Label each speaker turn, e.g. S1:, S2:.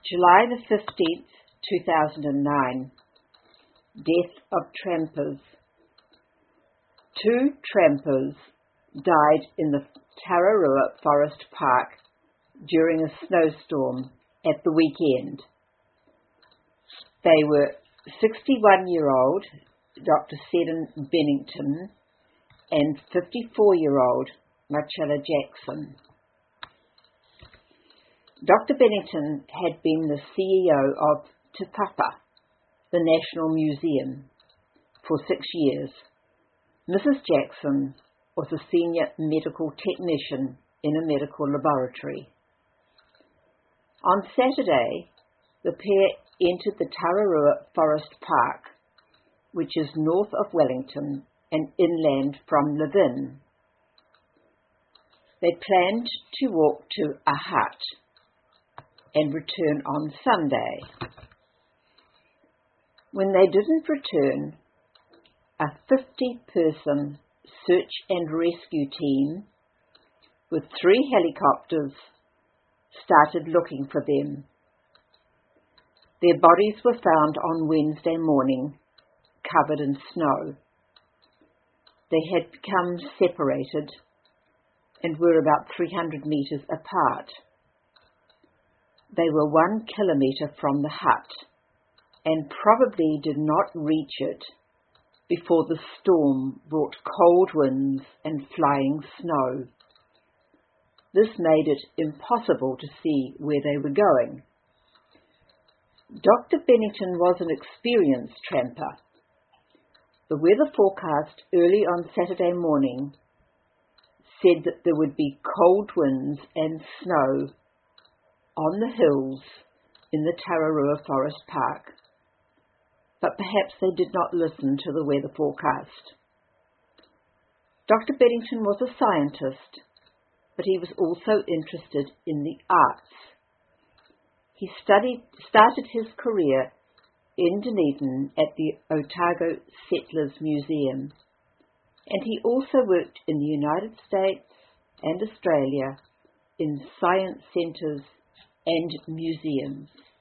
S1: July the 15th, 2009. Death of trampers. 2 trampers died in the Tararua Forest Park during a snowstorm at the weekend. They were 61-year-old Dr. Seddon Bennington and 54-year-old Marcella Jackson. Dr. Bennington had been the CEO of Te Papa, the National Museum, for 6 years. Mrs. Jackson was a senior medical technician in a medical laboratory. On Saturday, the pair entered the Tararua Forest Park, which is north of Wellington and inland from Levin. They planned to walk to a hut and return on Sunday. When they didn't return, a 50-person search and rescue team with 3 helicopters started looking for them. Their bodies were found on Wednesday morning, covered in snow. They had become separated and were about 300 meters apart. They were 1 kilometer from the hut and probably did not reach it before the storm brought cold winds and flying snow. This made it impossible to see where they were going. Dr. Bennington was an experienced tramper. The weather forecast early on Saturday morning said that there would be cold winds and snow on the hills in the Tararua Forest Park, but perhaps they did not listen to the weather forecast. Dr. Bennington was a scientist, but he was also interested in the arts. He started his career in Dunedin at the Otago Settlers Museum, and he also worked in the United States and Australia in science centres and museums.